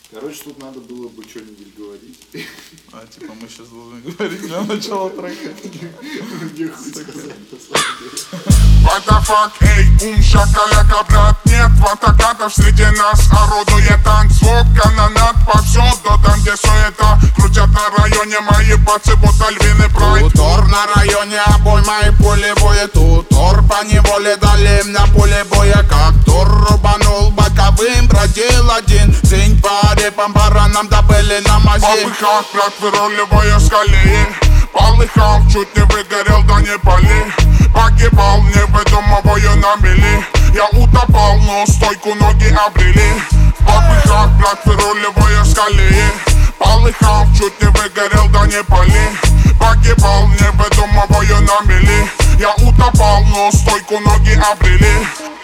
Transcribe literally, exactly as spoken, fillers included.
Короче, тут надо было бы что-нибудь говорить. А, типа мы сейчас должны говорить для начала трека. Мне хоть сказать, на самом деле. What the fuck, эй, ум, шакаляка, брат, нет ватакатов среди нас. Орудует танцвок, канонат повсюду, там где суета. Крутят на районе мои пацы, будто львиный прайд. Тутор на районе, обойма и пулевое. Тутор по неволе дали на поле боя. Как тур рубанул боковым, бродил один. День по репам, баранам добыли на мази. Полыхал, брат, выруливая с колеи. Полыхал, чуть не выгорел, да не пали. Погибал, не выдумывая на мели. Я утопал, но стойку ноги обрели. В попыхах, брат, выруливая с колеи. Полыхал, чуть не выгорел, да не пали. Погибал, не выдумывая на мели. Я утопал, но стойку ноги обрели.